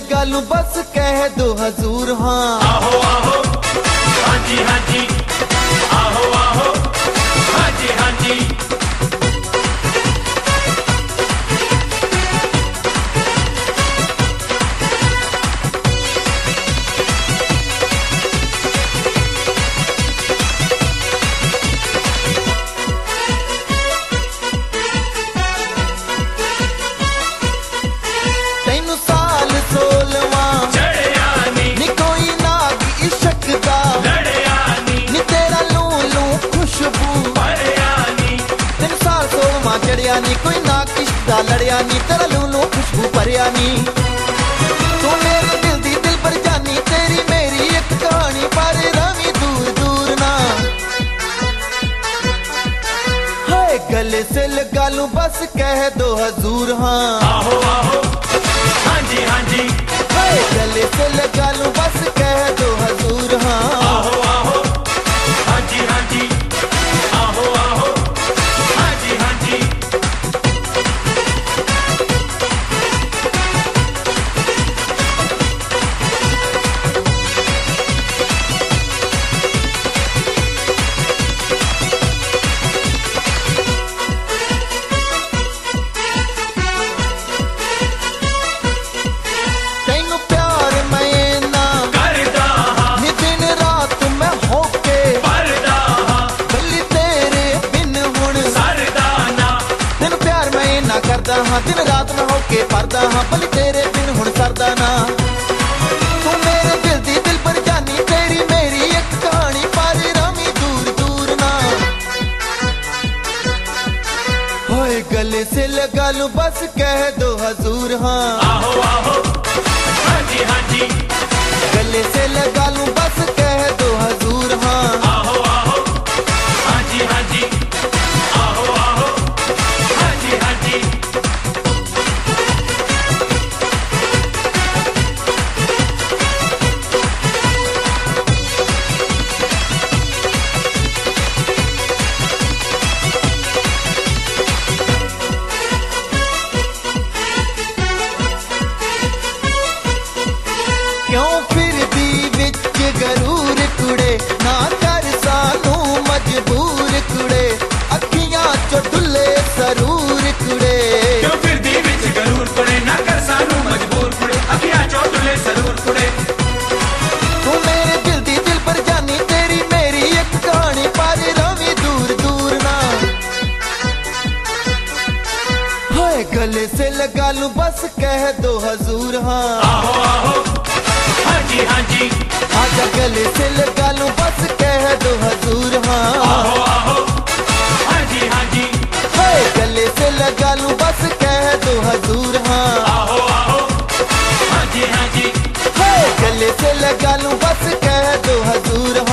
लगा लूं बस कह दो हजूर हाँ। आहो आहो हाँ जी हाँ जी, आहो आहो हाँ जी हाँ जी। चढ़िया नी कोई ना किश्ता लड़िया नी तेरा लूलू खुशबू भरिया नी। तू मेरे दिल दी दिल पर जानी तेरी मेरी एक कहानी पर रवी दूर दूर ना। हाय गले से लगा लूं बस कह दो हजूर हाँ। आहो आहो हाँ जी हाँ जी। हाय गले से लगा लूं बस कह दो हजूर हाँ। आहो आहो हाँ जी हाँ जी, आहो आहो हाँ जी हाँ जी। हाँ दिन रात में होके परदा हाँ बल तेरे बिन हुण सरदा ना। तू मेरे दिल दी दिल पर जानी तेरी मेरी एक कहानी पर रमी दूर दूर ना। होए गले से लगा लूं बस कह दो हजूर हाँ। आहो आहो हाँ जी हाँ जी। गले से लगा लूं बस कह दो हजूर हाँ। आहो आहो हाँ जी हाँ जी, आहो आहो हाँ जी हाँ जी। क्यों फिर दी विच गरूर कुड़े ना कर सानू मजबूर कुड़े अखियां चो डुले सरूर कुड़े। क्यों फिर दी विच गरूर कुड़े ना कर सानू मजबूर कुड़े अखियां चो डुले सरूर कुड़े। तू मेरे दिल दी दिल पर जानी तेरी मेरी एक कहानी पर रवी दूर दूर ना। हाय गले से लगा लूं बस कह दो हजूर हाँ। आहो आहो हाँ जी हाँ जी। आजा गले से लगा लूं बस कह दो हजूर हाँ। आहो आहो हाँ जी हाँ जी। हाय गले से लगा लूं बस कह दो हजूर हाँ। आहो आहो हाँ जी हाँ जी। हाय गले से लगा लूं बस कह दो हजूर